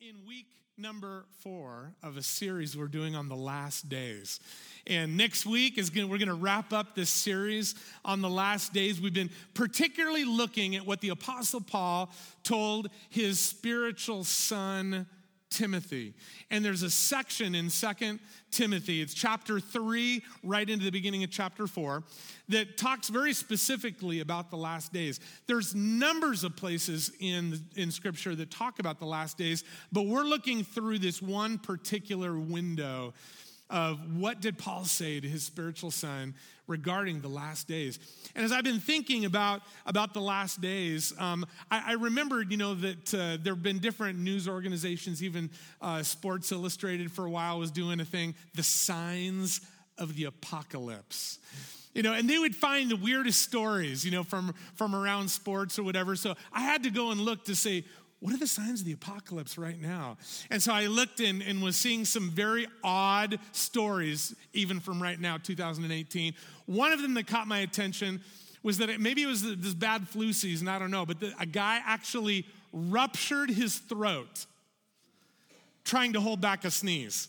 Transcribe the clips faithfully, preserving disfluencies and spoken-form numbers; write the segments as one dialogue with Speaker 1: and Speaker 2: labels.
Speaker 1: in week number four of a series we're doing on the last days. And next week is gonna, we're going to wrap up this series on the last days. We've been particularly looking at what the Apostle Paul told his spiritual son, Timothy. And there's a section in Second Timothy, it's chapter three, right into the beginning of chapter four, that talks very specifically about the last days. There's numbers of places in, in Scripture that talk about the last days, but we're looking through this one particular window of what did Paul say to his spiritual son regarding the last days. And as I've been thinking about, about the last days, um, I, I remembered, you know, that uh, there have been different news organizations, even uh, Sports Illustrated for a while was doing a thing, the signs of the apocalypse. You know, and they would find the weirdest stories, you know, from, from around sports or whatever. So I had to go and look to say, what are the signs of the apocalypse right now? And so I looked in and was seeing some very odd stories, even from right now, two thousand eighteen. One of them that caught my attention was that it, maybe it was this bad flu season, I don't know, but the, a guy actually ruptured his throat trying to hold back a sneeze.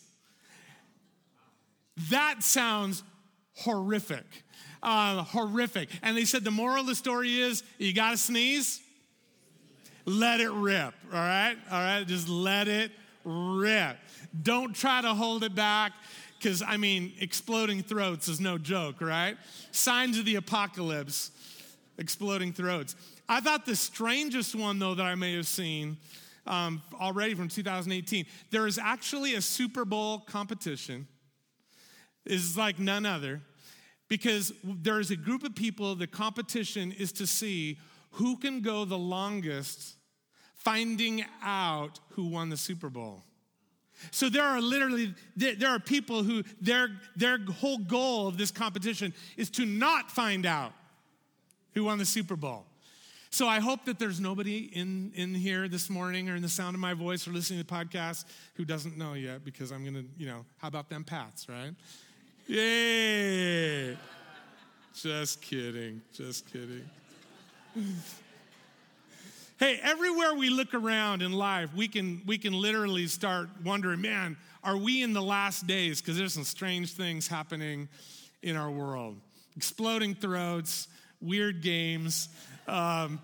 Speaker 1: That sounds horrific, uh, horrific. And they said the moral of the story is, you got to sneeze? Let it rip, all right? All right, just let it rip. Don't try to hold it back because, I mean, exploding throats is no joke, right? Signs of the apocalypse, exploding throats. I thought the strangest one, though, that I may have seen um, already from two thousand eighteen, there is actually a Super Bowl competition. It's like none other because there is a group of people, the competition is to see who can go the longest finding out who won the Super Bowl. So there are literally, there are people who, their, their whole goal of this competition is to not find out who won the Super Bowl. So I hope that there's nobody in, in here this morning or in the sound of my voice or listening to the podcast who doesn't know yet because I'm going to, you know, how about them Pats, right? Yay! Just kidding, just kidding. Hey, everywhere we look around in life, we can we can literally start wondering, man, are we in the last days? Because there's some strange things happening in our world. Exploding throats, weird games. Um,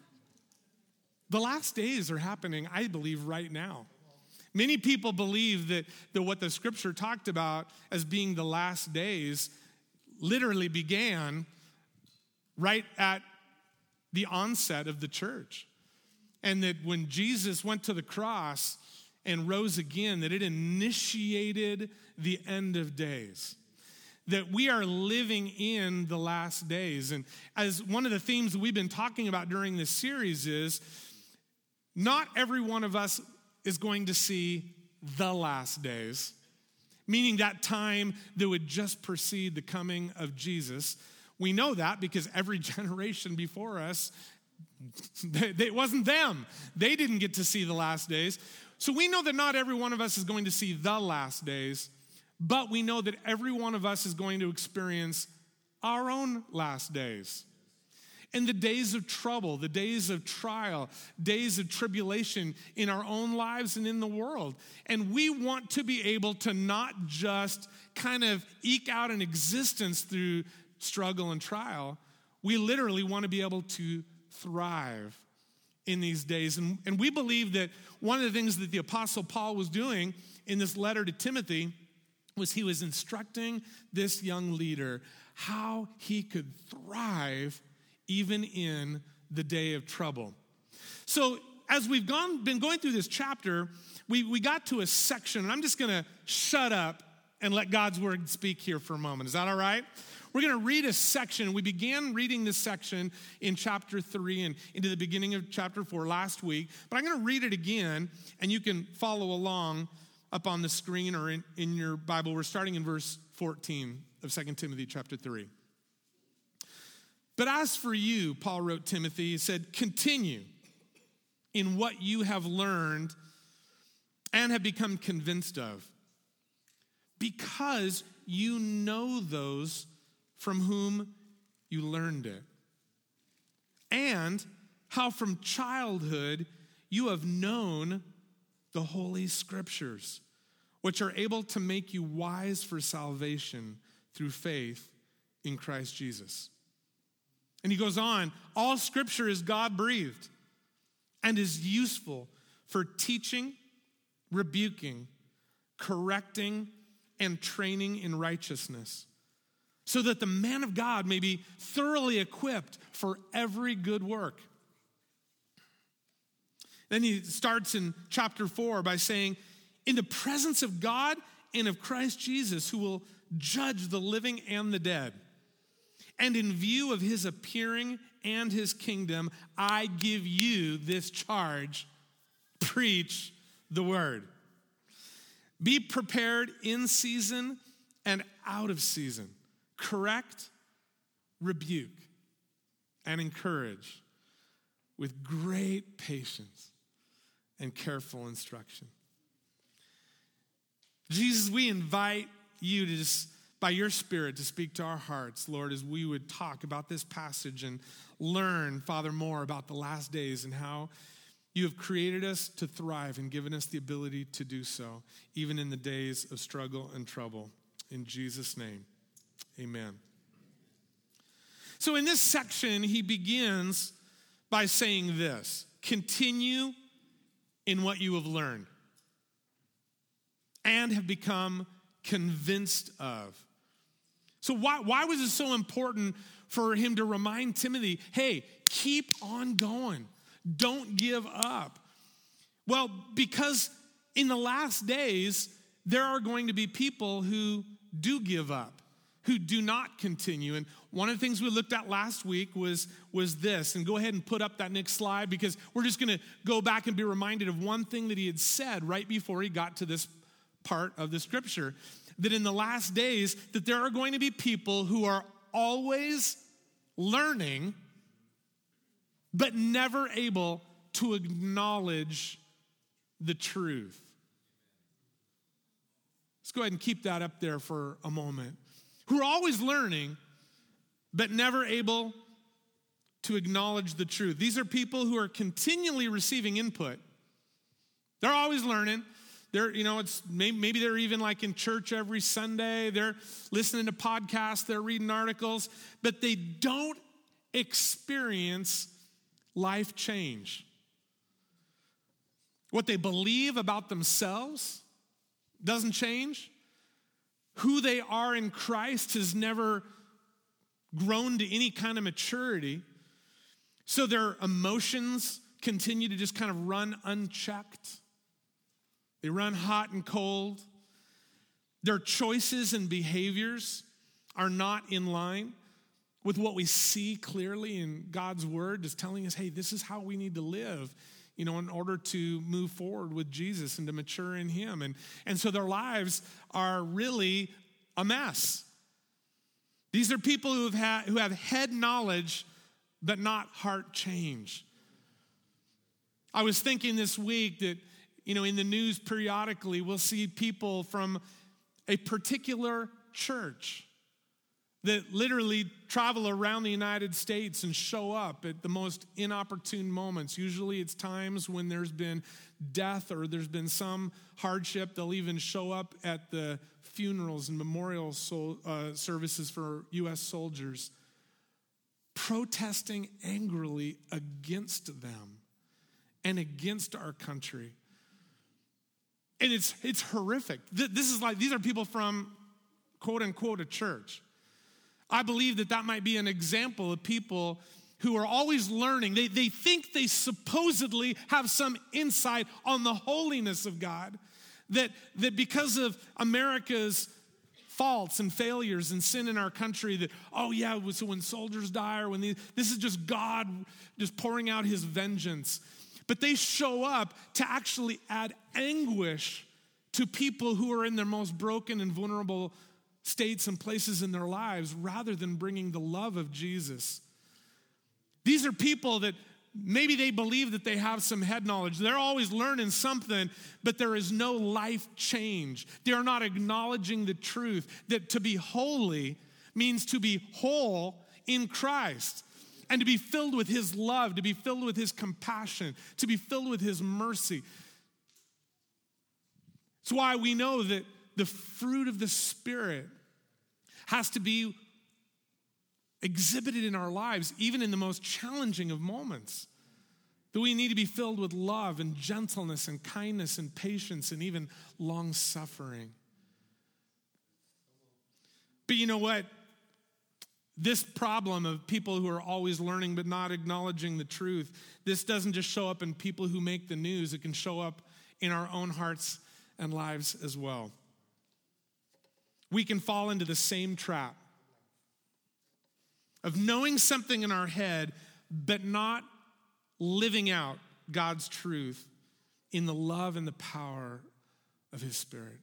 Speaker 1: the last days are happening, I believe, right now. Many people believe that, that what the Scripture talked about as being the last days literally began right at the onset of the church. And that when Jesus went to the cross and rose again, that it initiated the end of days. That we are living in the last days. And as one of the themes that we've been talking about during this series is, not every one of us is going to see the last days, meaning that time that would just precede the coming of Jesus. We know that because every generation before us, they, they, it wasn't them. They didn't get to see the last days. So we know that not every one of us is going to see the last days, but we know that every one of us is going to experience our own last days. And the days of trouble, the days of trial, days of tribulation in our own lives and in the world. And we want to be able to not just kind of eke out an existence through struggle and trial. We literally want to be able to thrive in these days. And, and we believe that one of the things that the Apostle Paul was doing in this letter to Timothy was he was instructing this young leader how he could thrive even in the day of trouble. So as we've gone, been going through this chapter, we, we got to a section, and I'm just going to shut up and let God's word speak here for a moment. Is that all right? We're going to read a section. We began reading this section in chapter three and into the beginning of chapter four last week, but I'm going to read it again, and you can follow along up on the screen or in, in your Bible. We're starting in verse fourteen of Second Timothy chapter three. But as for you, Paul wrote Timothy, he said, continue in what you have learned and have become convinced of, because you know those from whom you learned it, and how from childhood you have known the Holy Scriptures, which are able to make you wise for salvation through faith in Christ Jesus. And he goes on, all Scripture is God-breathed and is useful for teaching, rebuking, correcting, and training in righteousness, so that the man of God may be thoroughly equipped for every good work. Then he starts in chapter four by saying, in the presence of God and of Christ Jesus, who will judge the living and the dead, and in view of his appearing and his kingdom, I give you this charge: preach the word. Be prepared in season and out of season. Correct, rebuke, and encourage with great patience and careful instruction. Jesus, we invite you to just, by your Spirit, to speak to our hearts, Lord, as we would talk about this passage and learn, Father, more about the last days and how you have created us to thrive and given us the ability to do so, even in the days of struggle and trouble. In Jesus' name, amen. So in this section, he begins by saying this: continue in what you have learned and have become convinced of. So why, why was it so important for him to remind Timothy, hey, keep on going. Don't give up. Well, because in the last days, there are going to be people who do give up, who do not continue. And one of the things we looked at last week was, was this. And go ahead and put up that next slide, because we're just going to go back and be reminded of one thing that he had said right before he got to this part of the scripture, that in the last days, that there are going to be people who are always learning, but never able to acknowledge the truth. Let's go ahead and keep that up there for a moment. Who are always learning, but never able to acknowledge the truth. These are people who are continually receiving input. They're always learning. They're, you know, it's maybe, maybe they're even like in church every Sunday. They're listening to podcasts. They're reading articles, but they don't experience life change. What they believe about themselves doesn't change. Who they are in Christ has never grown to any kind of maturity. So their emotions continue to just kind of run unchecked. They run hot and cold. Their choices and behaviors are not in line with what we see clearly in God's word, is telling us, hey, this is how we need to live, you know, in order to move forward with Jesus and to mature in him. And, and so their lives are really a mess. These are people who have had, who have head knowledge, but not heart change. I was thinking this week that, you know, in the news periodically, we'll see people from a particular church that literally travel around the United States and show up at the most inopportune moments. Usually it's times when there's been death or there's been some hardship. They'll even show up at the funerals and memorial sol- uh, services for U S soldiers, protesting angrily against them and against our country. And it's it's horrific. This is like, these are people from, quote unquote, a church. I believe that that might be an example of people who are always learning. They, they think they supposedly have some insight on the holiness of God, that, that because of America's faults and failures and sin in our country, that, oh yeah, so when soldiers die or when these, this is just God just pouring out his vengeance. But they show up to actually add anguish to people who are in their most broken and vulnerable states and places in their lives, rather than bringing the love of Jesus. These are people that maybe they believe that they have some head knowledge. They're always learning something, but there is no life change. They are not acknowledging the truth that to be holy means to be whole in Christ, and to be filled with his love, to be filled with his compassion, to be filled with his mercy. It's why we know that the fruit of the Spirit has to be exhibited in our lives, even in the most challenging of moments. That we need to be filled with love and gentleness and kindness and patience and even long-suffering. But you know what? This problem of people who are always learning but not acknowledging the truth, this doesn't just show up in people who make the news. It can show up in our own hearts and lives as well. We can fall into the same trap of knowing something in our head but not living out God's truth in the love and the power of his Spirit.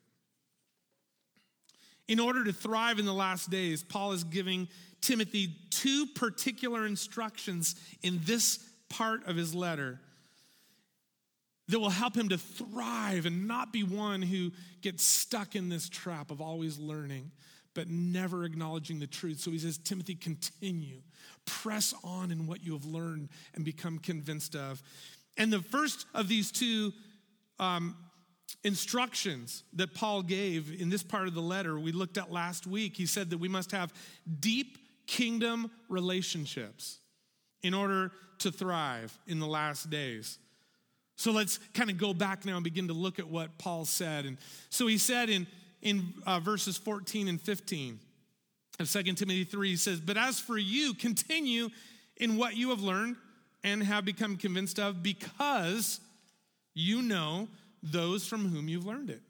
Speaker 1: In order to thrive in the last days, Paul is giving Timothy two particular instructions in this part of his letter that will help him to thrive and not be one who gets stuck in this trap of always learning but never acknowledging the truth. So he says, Timothy, continue. Press on in what you have learned and become convinced of. And the first of these two um, instructions that Paul gave in this part of the letter we looked at last week, he said that we must have deep kingdom relationships in order to thrive in the last days. So let's kind of go back now and begin to look at what Paul said. And so he said in, in uh, verses fourteen and fifteen of Second Timothy three, he says, but as for you, continue in what you have learned and have become convinced of, because you know those from whom you've learned it.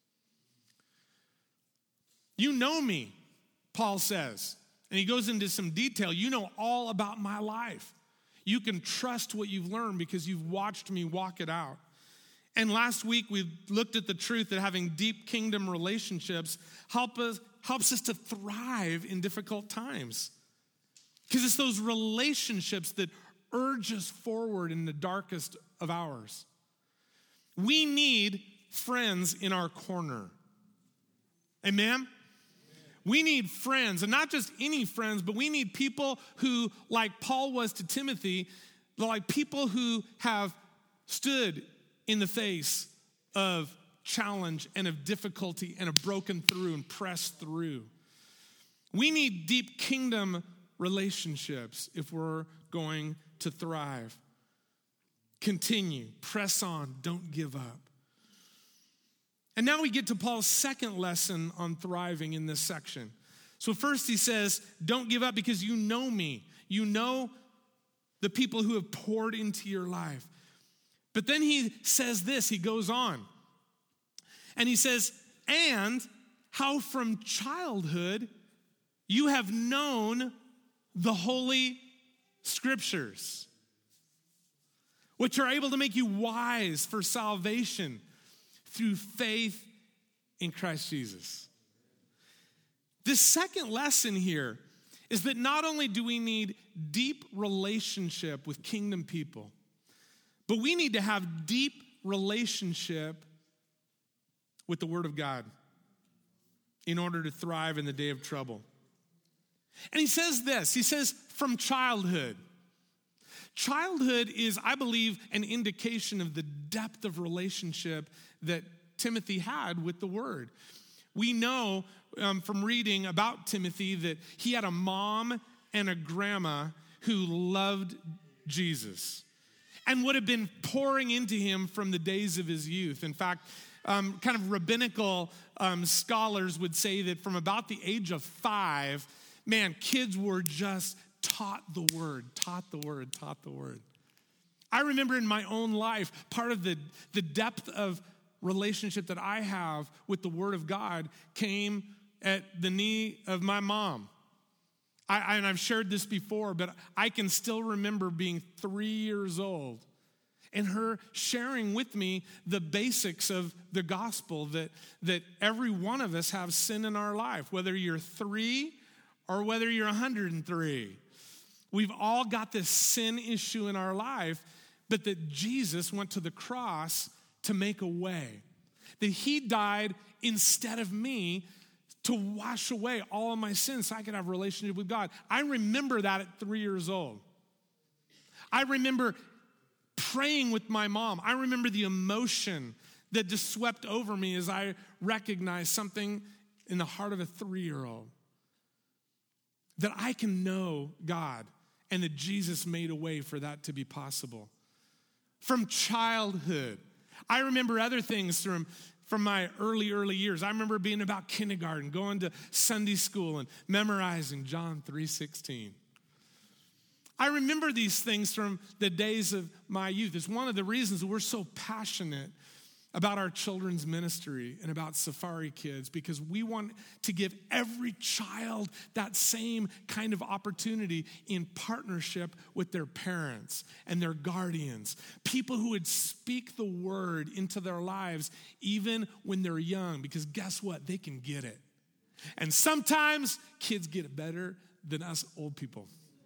Speaker 1: You know me, Paul says. And he goes into some detail. You know all about my life. You can trust what you've learned because you've watched me walk it out. And last week we looked at the truth that having deep kingdom relationships help us, helps us to thrive in difficult times. Because it's those relationships that urge us forward in the darkest of hours. We need friends in our corner. Amen? We need friends, and not just any friends, but we need people who, like Paul was to Timothy, like people who have stood in the face of challenge and of difficulty and have broken through and pressed through. We need deep kingdom relationships if we're going to thrive. Continue, press on, don't give up. And now we get to Paul's second lesson on thriving in this section. So first he says, don't give up because you know me. You know the people who have poured into your life. But then he says this, he goes on. And he says, and how from childhood you have known the Holy Scriptures, which are able to make you wise for salvation through faith in Christ Jesus. The second lesson here is that not only do we need deep relationship with kingdom people, but we need to have deep relationship with the Word of God in order to thrive in the day of trouble. And he says this, he says from childhood. Childhood is, I believe, an indication of the depth of relationship that Timothy had with the Word. We know um, from reading about Timothy that he had a mom and a grandma who loved Jesus and would have been pouring into him from the days of his youth. In fact, um, kind of rabbinical um, scholars would say that from about the age of five, man, kids were just taught the word, taught the word, taught the word. I remember in my own life, part of the, the depth of relationship that I have with the Word of God came at the knee of my mom. I, and I've shared this before, but I can still remember being three years old and her sharing with me the basics of the gospel, that, that every one of us have sin in our life, whether you're three or whether you're one hundred three. We've all got this sin issue in our life, but that Jesus went to the cross to make a way. That he died instead of me to wash away all of my sins so I could have a relationship with God. I remember that at three years old. I remember praying with my mom. I remember the emotion that just swept over me as I recognized something in the heart of a three-year-old. That I can know God and that Jesus made a way for that to be possible. From childhood, I remember other things from, from my early, early years. I remember being about kindergarten, going to Sunday school and memorizing John three sixteen. I remember these things from the days of my youth. It's one of the reasons that we're so passionate about our children's ministry and about Safari Kids, because we want to give every child that same kind of opportunity in partnership with their parents and their guardians, people who would speak the word into their lives even when they're young, because guess what? They can get it. And sometimes kids get it better than us old people.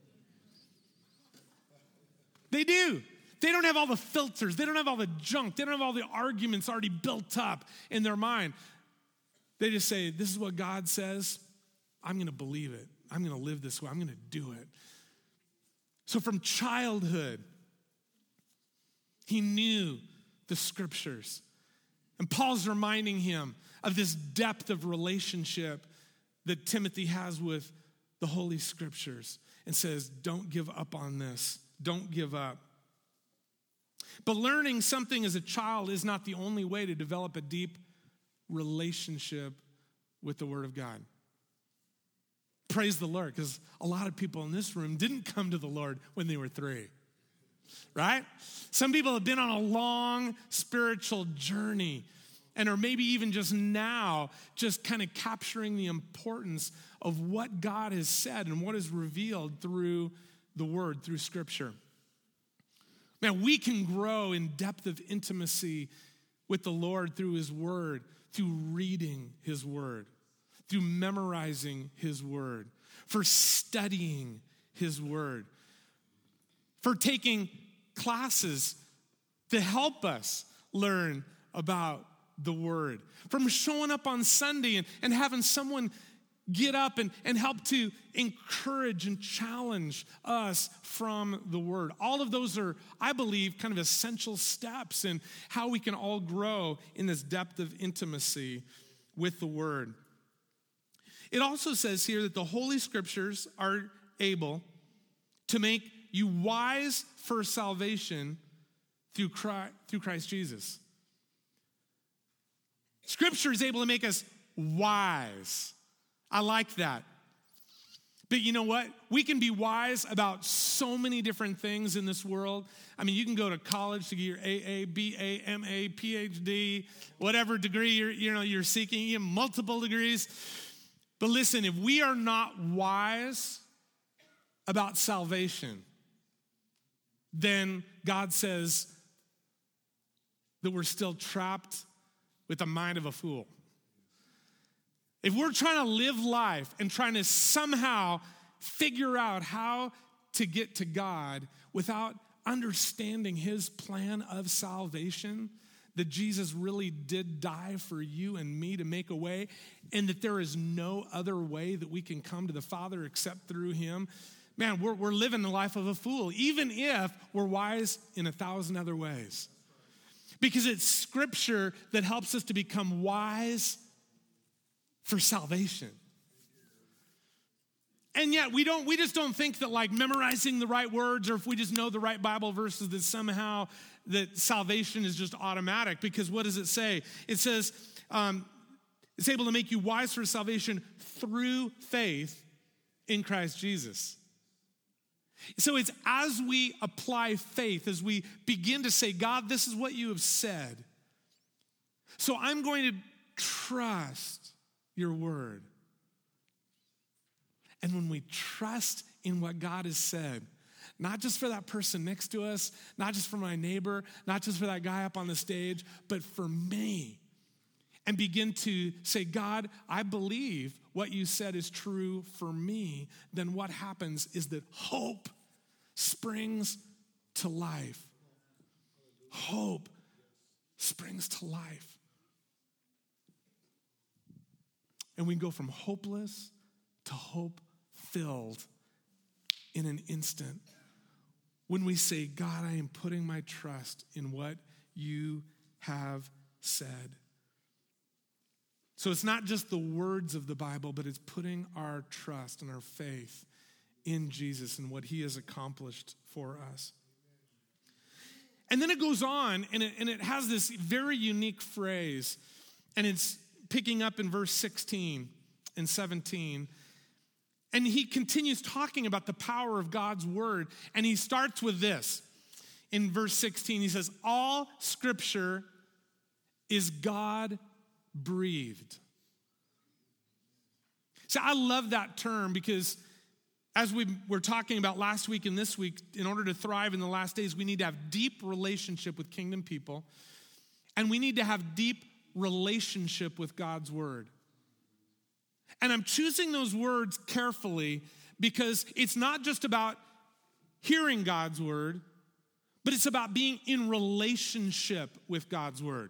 Speaker 1: They do. They don't have all the filters. They don't have all the junk. They don't have all the arguments already built up in their mind. They just say, this is what God says. I'm going to believe it. I'm going to live this way. I'm going to do it. So from childhood, he knew the scriptures. And Paul's reminding him of this depth of relationship that Timothy has with the Holy Scriptures and says, don't give up on this. Don't give up. But learning something as a child is not the only way to develop a deep relationship with the Word of God. Praise the Lord, because a lot of people in this room didn't come to the Lord when they were three, right? Some people have been on a long spiritual journey and are maybe even just now just kind of capturing the importance of what God has said and what is revealed through the Word, through Scripture. Man, we can grow in depth of intimacy with the Lord through his word, through reading his word, through memorizing his word, for studying his word, for taking classes to help us learn about the word, from showing up on Sunday and, and having someone get up and, and help to encourage and challenge us from the word. All of those are, I believe, kind of essential steps in how we can all grow in this depth of intimacy with the word. It also says here that the Holy Scriptures are able to make you wise for salvation through Christ, through Christ Jesus. Scripture is able to make us wise. I like that. But you know what? We can be wise about so many different things in this world. I mean, you can go to college to get your A A, B A, M A, P H D, whatever degree you're, you know, you're seeking, you have multiple degrees. But listen, if we are not wise about salvation, then God says that we're still trapped with the mind of a fool. If we're trying to live life and trying to somehow figure out how to get to God without understanding his plan of salvation, that Jesus really did die for you and me to make a way, and that there is no other way that we can come to the Father except through him, man, we're, we're living the life of a fool, even if we're wise in a thousand other ways. Because it's Scripture that helps us to become wise for salvation. And yet we don't, we just don't think that like memorizing the right words, or if we just know the right Bible verses, that somehow that salvation is just automatic. Because what does it say? It says um, it's able to make you wise for salvation through faith in Christ Jesus. So it's as we apply faith, as we begin to say, God, this is what you have said. So I'm going to trust your word. And when we trust in what God has said, not just for that person next to us, not just for my neighbor, not just for that guy up on the stage, but for me, and begin to say, God, I believe what you said is true for me, then what happens is that hope springs to life. Hope springs to life. And we go from hopeless to hope-filled in an instant when we say, God, I am putting my trust in what you have said. So it's not just the words of the Bible, but it's putting our trust and our faith in Jesus and what he has accomplished for us. And then it goes on, and it, and it has this very unique phrase, and it's picking up in verse sixteen and seventeen. And he continues talking about the power of God's word, and he starts with this. In verse sixteen, he says, all scripture is God-breathed. So I love that term because as we were talking about last week and this week, in order to thrive in the last days, we need to have deep relationship with kingdom people, and we need to have deep relationship with God's word. And I'm choosing those words carefully because it's not just about hearing God's word, but it's about being in relationship with God's word.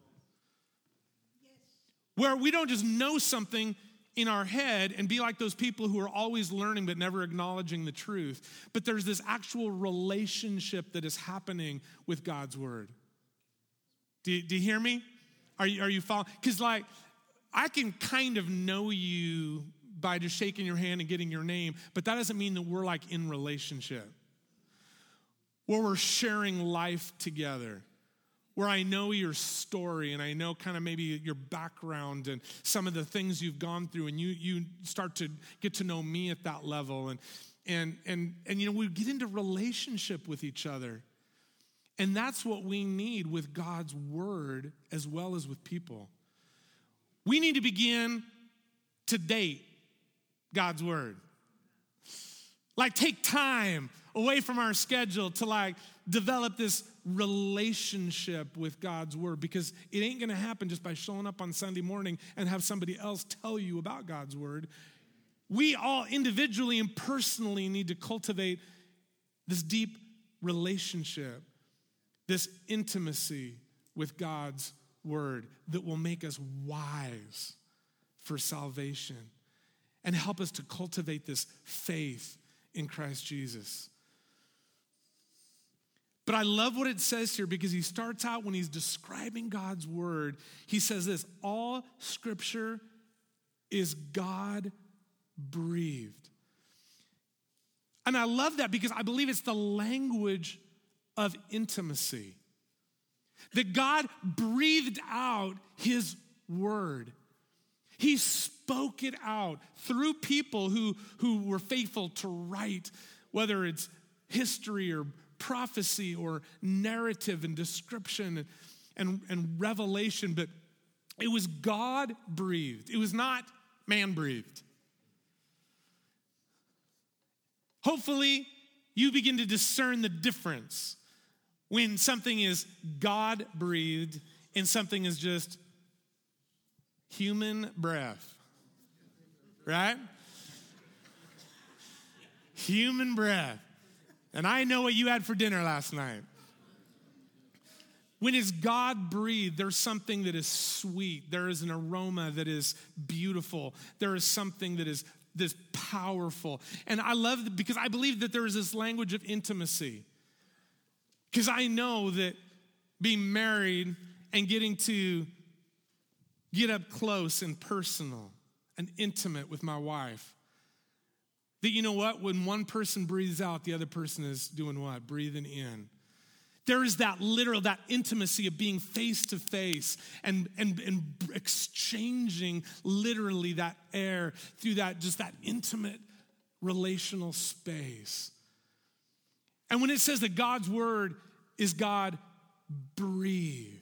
Speaker 1: Where we don't just know something in our head and be like those people who are always learning but never acknowledging the truth. But there's this actual relationship that is happening with God's word. Do you, do you hear me? Are you, are you following? Because like, I can kind of know you by just shaking your hand and getting your name, but that doesn't mean that we're like in relationship. Where we're sharing life together. Where I know your story and I know kind of maybe your background and some of the things you've gone through, and you you start to get to know me at that level, and and and and you know, we get into relationship with each other. And that's what we need with God's word as well as with people. We need to begin to date God's word. Like take time away from our schedule to like develop this relationship with God's word, because it ain't gonna happen just by showing up on Sunday morning and have somebody else tell you about God's word. We all individually and personally need to cultivate this deep relationship, this intimacy with God's word that will make us wise for salvation and help us to cultivate this faith in Christ Jesus. But I love what it says here, because he starts out when he's describing God's word, he says this: all scripture is God-breathed. And I love that because I believe it's the language of intimacy. That God breathed out his word. He spoke it out through people who, who were faithful to write, whether it's history or prophecy or narrative and description and, and revelation, but it was God-breathed. It was not man-breathed. Hopefully, you begin to discern the difference when something is God-breathed and something is just human breath, right? Human breath. And I know what you had for dinner last night. When it's God-breathed, there's something that is sweet. There is an aroma that is beautiful. There is something that is this powerful. And I love it because I believe that there is this language of intimacy. Because I know that being married and getting to get up close and personal and intimate with my wife, that you know what? When one person breathes out, the other person is doing what? Breathing in. There is that literal, that intimacy of being face to face and, and, and exchanging literally that air through that, just that intimate relational space. And when it says that God's word is God breathed,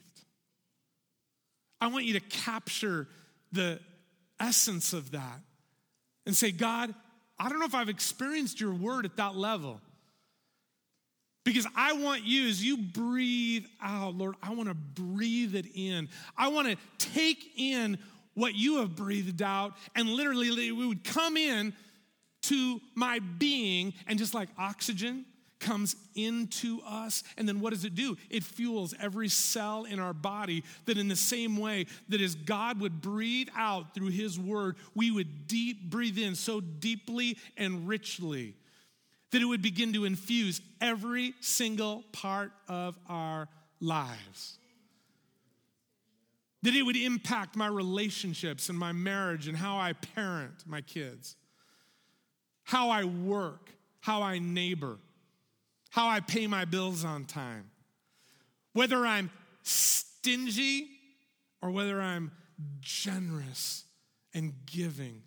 Speaker 1: I want you to capture the essence of that and say, God, I don't know if I've experienced your word at that level. Because I want you, as you breathe out, Lord, I want to breathe it in. I want to take in what you have breathed out, and literally it would come in to my being, and just like oxygen comes into us, and then what does it do? It fuels every cell in our body, that in the same way that as God would breathe out through his word, we would deep breathe in so deeply and richly that it would begin to infuse every single part of our lives. that it would impact my relationships and my marriage and how I parent my kids, how I work, how I neighbor, how I pay my bills on time, whether I'm stingy or whether I'm generous and giving.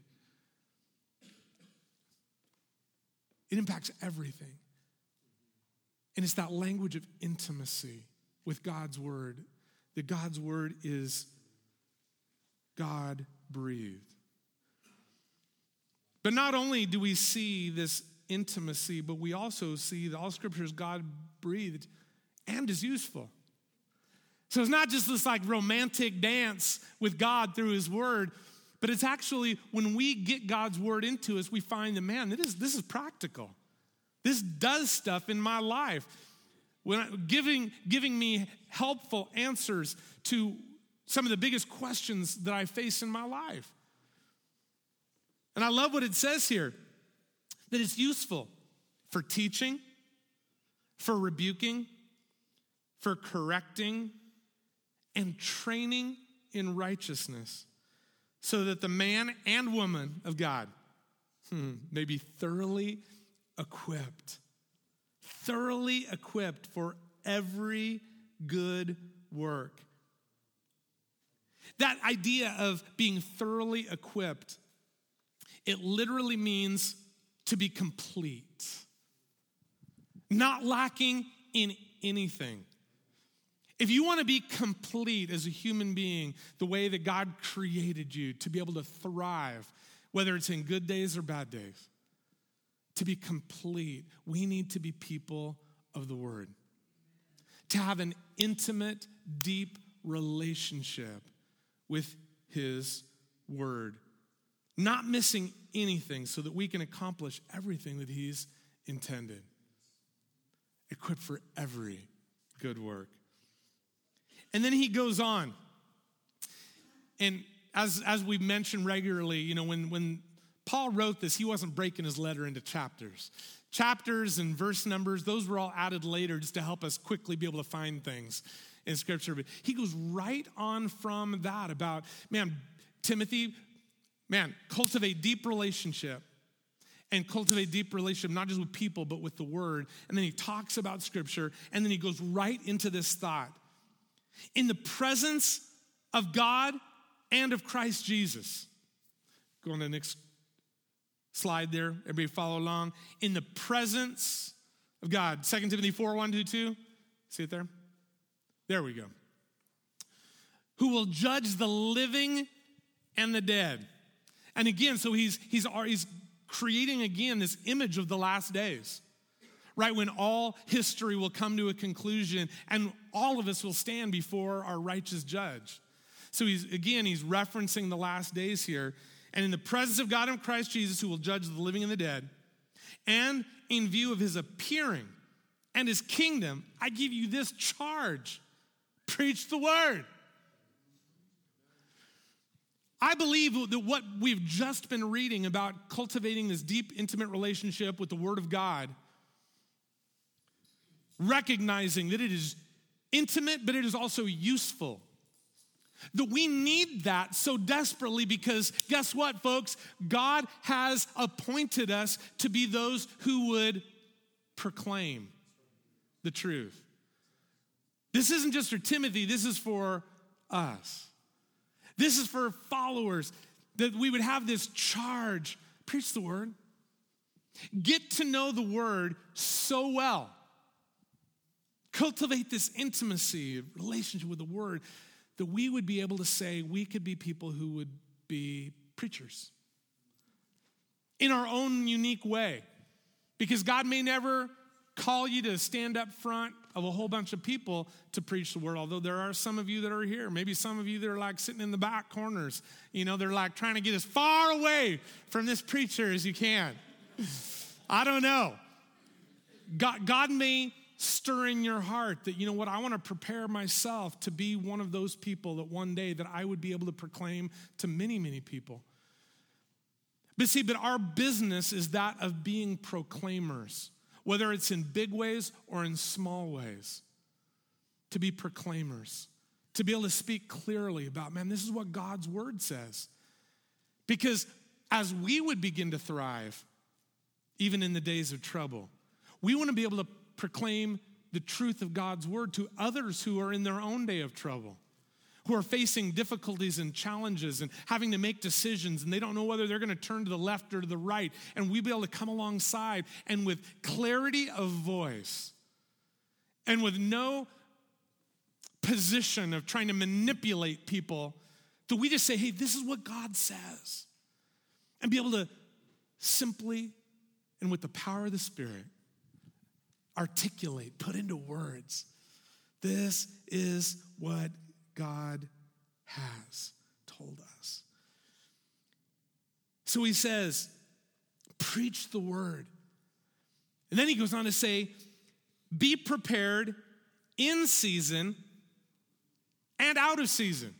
Speaker 1: It impacts everything. And it's that language of intimacy with God's word, that God's word is God-breathed. But not only do we see this intimacy, but we also see that all Scripture is God-breathed and is useful. So it's not just this like romantic dance with God through his word, but it's actually when we get God's word into us, we find that, man, this is, this is practical. This does stuff in my life. When I, giving, giving me helpful answers to some of the biggest questions that I face in my life. And I love what it says here, that it's useful for teaching, for rebuking, for correcting, and training in righteousness, so that the man and woman of God hmm, may be thoroughly equipped, thoroughly equipped for every good work. That idea of being thoroughly equipped, it literally means to be complete, not lacking in anything. If you want to be complete as a human being, the way that God created you to be able to thrive, whether it's in good days or bad days, to be complete, we need to be people of the word. To have an intimate, deep relationship with his word. Not missing anything so that we can accomplish everything that he's intended. Equipped for every good work. And then he goes on. And as, as we've mentioned regularly, you know, when, when Paul wrote this, he wasn't breaking his letter into chapters. Chapters and verse numbers, those were all added later just to help us quickly be able to find things in Scripture. But he goes right on from that about, man, Timothy, man, cultivate deep relationship. And cultivate deep relationship, not just with people, but with the word. And then he talks about Scripture, and then he goes right into this thought. In the presence of God and of Christ Jesus. Go on to the next slide there. Everybody follow along. In the presence of God. Second Timothy four, one, two, two. See it there? There we go. Who will judge the living and the dead. And again, so he's, he's, he's creating again this image of the last days. Right, when all history will come to a conclusion and all of us will stand before our righteous judge. So he's again, he's referencing the last days here. And in the presence of God and Christ Jesus, who will judge the living and the dead, and in view of his appearing and his kingdom, I give you this charge. Preach the word. I believe that what we've just been reading about cultivating this deep, intimate relationship with the word of God, recognizing that it is intimate, but it is also useful. That we need that so desperately because guess what, folks? God has appointed us to be those who would proclaim the truth. This isn't just for Timothy, this is for us. This is for followers, that we would have this charge. Preach the word. Get to know the word so well. Cultivate this intimacy, relationship with the word, that we would be able to say we could be people who would be preachers in our own unique way. Because God may never call you to stand up front of a whole bunch of people to preach the word, although there are some of you that are here. Maybe some of you that are like sitting in the back corners. You know, they're like trying to get as far away from this preacher as you can. I don't know. God, God may stir in your heart that, you know what, I want to prepare myself to be one of those people that one day that I would be able to proclaim to many, many people. But see, but our business is that of being proclaimers, whether it's in big ways or in small ways, to be proclaimers, to be able to speak clearly about, man, this is what God's word says. Because as we would begin to thrive, even in the days of trouble, we want to be able to proclaim the truth of God's word to others who are in their own day of trouble, who are facing difficulties and challenges and having to make decisions, and they don't know whether they're going to turn to the left or to the right. And we be able to come alongside and with clarity of voice and with no position of trying to manipulate people, that we just say, hey, this is what God says. And be able to simply and with the power of the Spirit articulate, put into words, this is what God has told us. So he says, preach the word. And then he goes on to say, be prepared in season and out of season.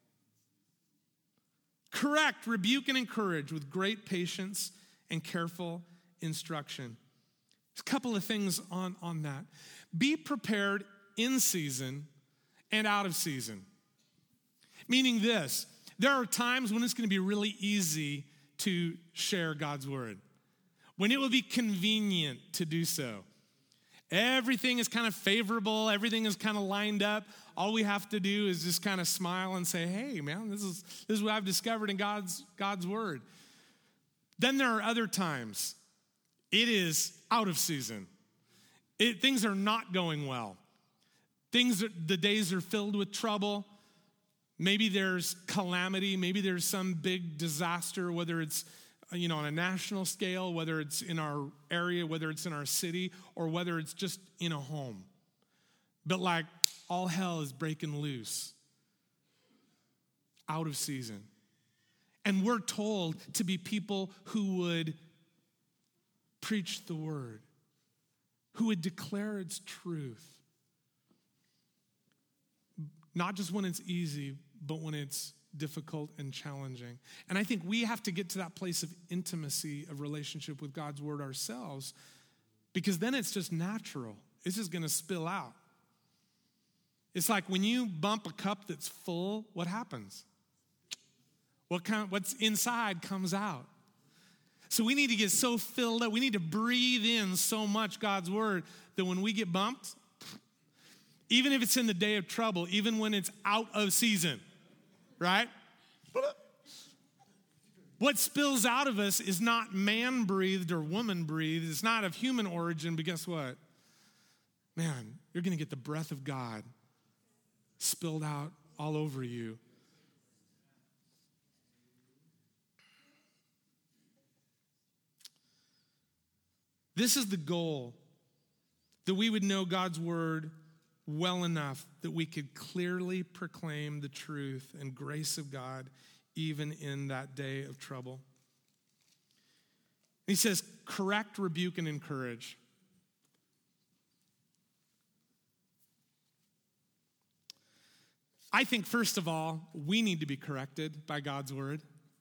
Speaker 1: Correct, rebuke, and encourage with great patience and careful instruction. There's a couple of things on, on that. Be prepared in season and out of season. Meaning this, there are times when it's going to be really easy to share God's word, when it will be convenient to do so. Everything is kind of favorable, everything is kind of lined up. All we have to do is just kind of smile and say, hey, man, this is, this is what I've discovered in God's, God's word. Then there are other times it is out of season. It, things are not going well. Things, are, the days are filled with trouble. Maybe there's calamity. Maybe there's some big disaster, whether it's you know, on a national scale, whether it's in our area, whether it's in our city, or whether it's just in a home. But like all hell is breaking loose, out of season. And we're told to be people who would preach the word, who would declare its truth. Not just when it's easy, but when it's difficult and challenging. And I think we have to get to that place of intimacy, of relationship with God's word ourselves, because then it's just natural. It's just going to spill out. It's like when you bump a cup that's full, what happens? What kind, what's inside comes out. So we need to get so filled up. We need to breathe in so much God's word that when we get bumped, even if it's in the day of trouble, even when it's out of season, right? What spills out of us is not man-breathed or woman-breathed. It's not of human origin, but guess what? Man, you're going to get the breath of God spilled out all over you. This is the goal, that we would know God's word well enough that we could clearly proclaim the truth and grace of God even in that day of trouble. He says, correct, rebuke, and encourage. I think, first of all, we need to be corrected by God's word.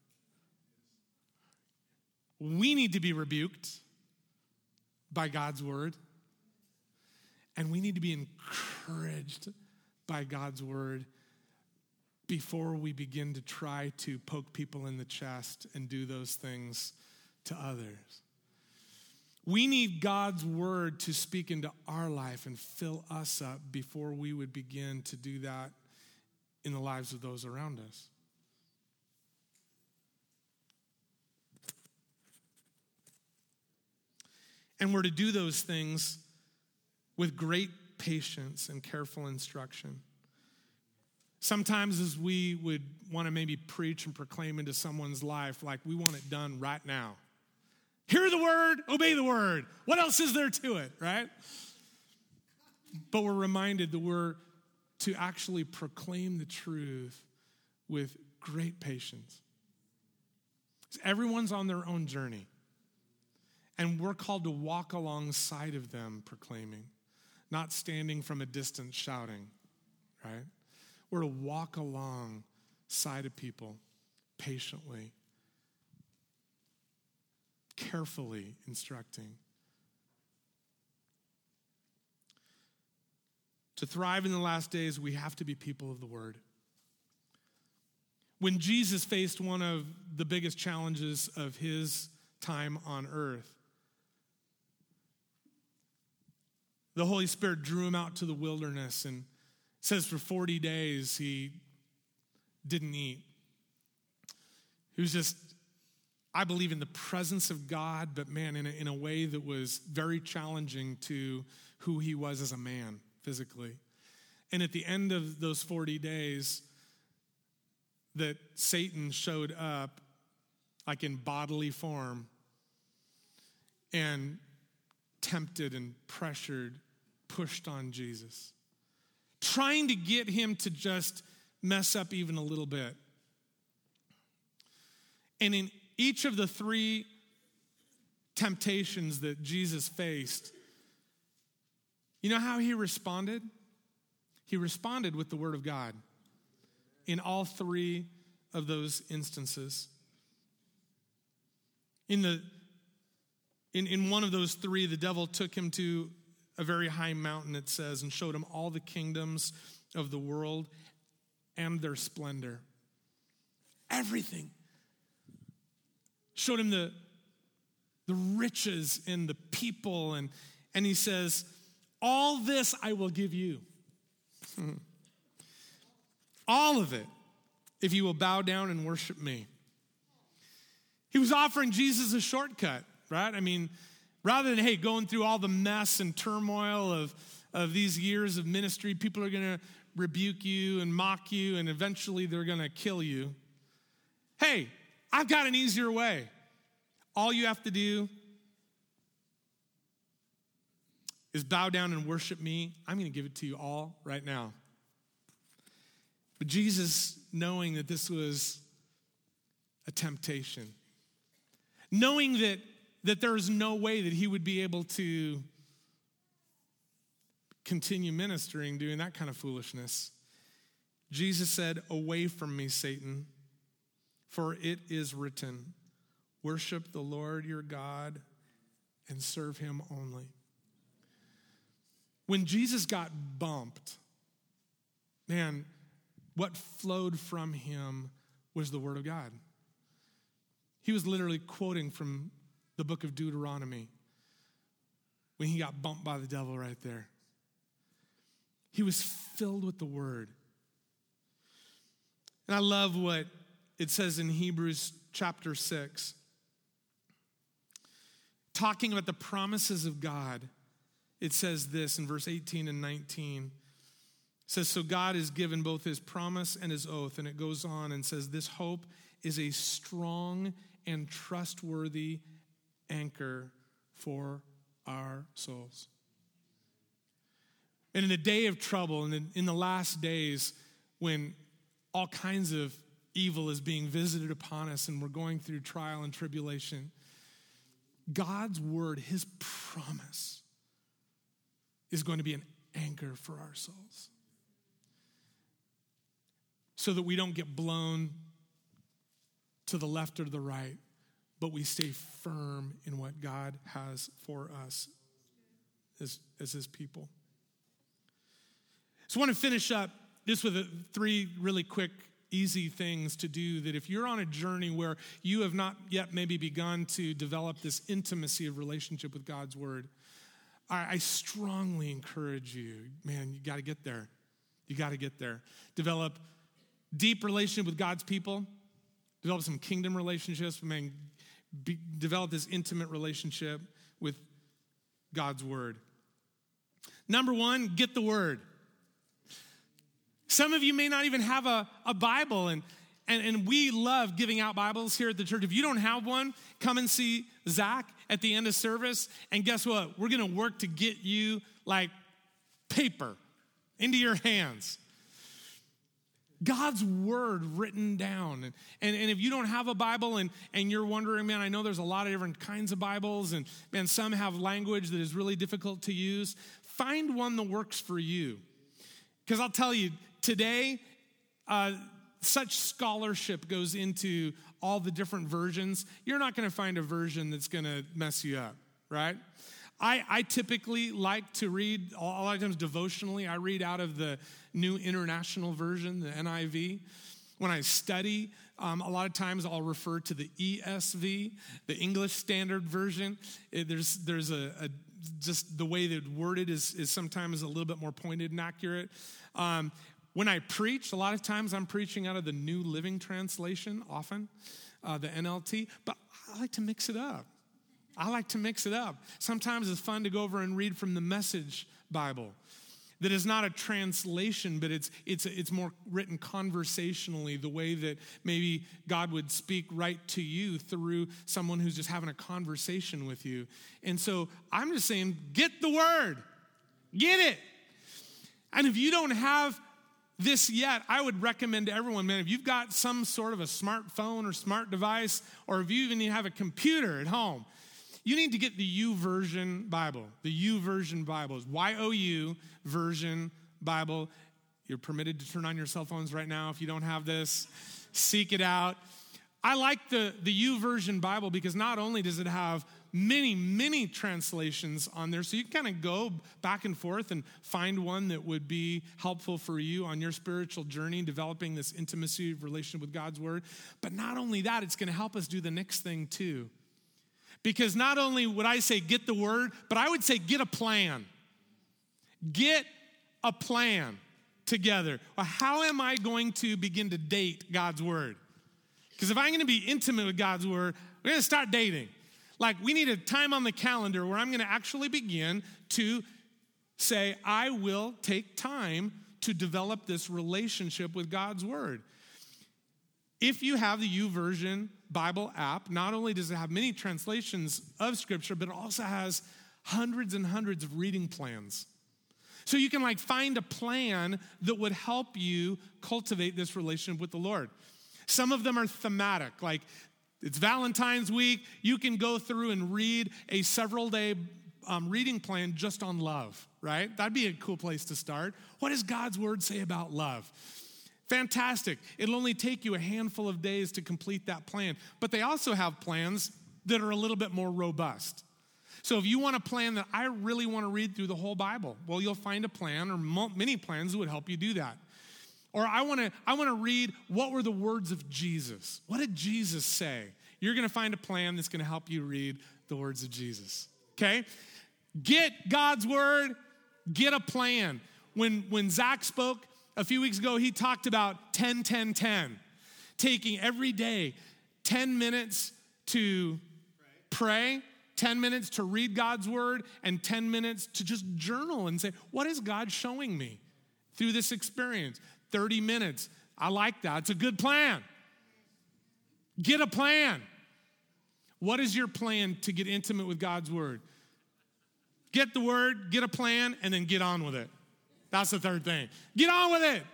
Speaker 1: We need to be rebuked by God's word. And we need to be encouraged by God's word before we begin to try to poke people in the chest and do those things to others. We need God's word to speak into our life and fill us up before we would begin to do that in the lives of those around us. And we're to do those things with great patience and careful instruction. Sometimes as we would want to maybe preach and proclaim into someone's life, like we want it done right now. Hear the word, obey the word. What else is there to it, right? But we're reminded that we're to actually proclaim the truth with great patience. Everyone's on their own journey. And we're called to walk alongside of them proclaiming, not standing from a distance shouting, right? We're to walk alongside of people patiently, carefully instructing. To thrive in the last days, we have to be people of the word. When Jesus faced one of the biggest challenges of his time on earth, the Holy Spirit drew him out to the wilderness, and it says for forty days he didn't eat. He was just, I believe, in the presence of God, but man, in a, in a way that was very challenging to who he was as a man physically. And at the end of those forty days, that Satan showed up like in bodily form and tempted and pressured, pushed on Jesus, trying to get him to just mess up even a little bit. And in each of the three temptations that Jesus faced, you know how he responded? He responded with the word of God in all three of those instances. In the in, in one of those three, the devil took him to a very high mountain, it says, and showed him all the kingdoms of the world and their splendor. Everything. Showed him the, the riches and the people, and, and he says, all this I will give you. All of it, if you will bow down and worship me. He was offering Jesus a shortcut, right? I mean, rather than, hey, going through all the mess and turmoil of, of these years of ministry, people are going to rebuke you and mock you, and eventually they're going to kill you. Hey, I've got an easier way. All you have to do is bow down and worship me. I'm going to give it to you all right now. But Jesus, knowing that this was a temptation, knowing that, that there was no way that he would be able to continue ministering, doing that kind of foolishness, Jesus said, away from me, Satan, for it is written, worship the Lord your God and serve him only. When Jesus got bumped, man, what flowed from him was the word of God. He was literally quoting from the book of Deuteronomy when he got bumped by the devil right there. He was filled with the word. And I love what it says in Hebrews chapter six. Talking about the promises of God, it says this in verse eighteen and nineteen. It says, so God has given both his promise and his oath. And it goes on and says, this hope is a strong and trustworthy anchor for our souls. And in a day of trouble, and in, in the last days when all kinds of evil is being visited upon us and we're going through trial and tribulation, God's word, his promise, is going to be an anchor for our souls. So that we don't get blown to the left or the right, but we stay firm in what God has for us as, as his people. So I want to finish up just with a, three really quick, easy things to do that if you're on a journey where you have not yet maybe begun to develop this intimacy of relationship with God's word, I, I strongly encourage you, man, you got to get there. You got to get there. Develop deep relationship with God's people. Develop some kingdom relationships. Man, be, develop this intimate relationship with God's word. Number one, get the word. Some of you may not even have a, a Bible, and, and, and we love giving out Bibles here at the church. If you don't have one, come and see Zach at the end of service, and guess what? We're going to work to get you like paper into your hands. God's word written down. And, and, and if you don't have a Bible and, and you're wondering, man, I know there's a lot of different kinds of Bibles, and man, some have language that is really difficult to use. Find one that works for you. Because I'll tell you, today, uh, such scholarship goes into all the different versions. You're not going to find a version that's going to mess you up, right? I, I typically like to read, a lot of times devotionally, I read out of the New International Version, the N I V. When I study, um, a lot of times I'll refer to the E S V, the English Standard Version. It, there's there's a, a just the way that worded is, is sometimes a little bit more pointed and accurate. Um, when I preach, a lot of times I'm preaching out of the New Living Translation, often, uh, the N L T, but I like to mix it up. I like to mix it up. Sometimes it's fun to go over and read from the Message Bible. That is not a translation, but it's it's it's more written conversationally, the way that maybe God would speak right to you through someone who's just having a conversation with you. And so I'm just saying, get the word. Get it. And if you don't have this yet, I would recommend to everyone, man, if you've got some sort of a smartphone or smart device, or if you even have a computer at home, you need to get the YouVersion Bible. The YouVersion Bible is Y O U Version Bible. You're permitted to turn on your cell phones right now if you don't have this. Seek it out. I like the, the YouVersion Bible because not only does it have many, many translations on there, so you can kind of go back and forth and find one that would be helpful for you on your spiritual journey, developing this intimacy relationship with God's Word. But not only that, it's going to help us do the next thing too. Because not only would I say get the word, but I would say get a plan. Get a plan together. Well, how am I going to begin to date God's word? Because if I'm going to be intimate with God's word, we're going to start dating. Like we need a time on the calendar where I'm going to actually begin to say, I will take time to develop this relationship with God's word. If you have the YouVersion Bible app, not only does it have many translations of Scripture, but it also has hundreds and hundreds of reading plans. So you can like find a plan that would help you cultivate this relationship with the Lord. Some of them are thematic, like it's Valentine's week. You can go through and read a several day um, reading plan just on love, right? That'd be a cool place to start. What does God's word say about love? Fantastic. It'll only take you a handful of days to complete that plan. But they also have plans that are a little bit more robust. So if you want a plan that I really want to read through the whole Bible, well, you'll find a plan or many plans that would help you do that. Or I want to I want to read what were the words of Jesus. What did Jesus say? You're going to find a plan that's going to help you read the words of Jesus. Okay? Get God's word. Get a plan. When, when Zach spoke a few weeks ago, he talked about ten, ten, ten. Taking every day ten minutes to pray, ten minutes to read God's word, and ten minutes to just journal and say, what is God showing me through this experience? thirty minutes. I like that. It's a good plan. Get a plan. What is your plan to get intimate with God's word? Get the word, get a plan, and then get on with it. That's the third thing. Get on with it.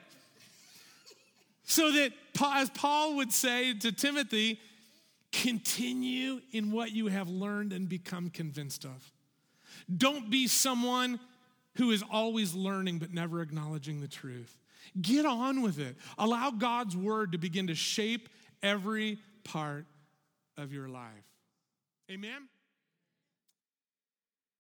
Speaker 1: So that, as Paul would say to Timothy, continue in what you have learned and become convinced of. Don't be someone who is always learning but never acknowledging the truth. Get on with it. Allow God's word to begin to shape every part of your life. Amen?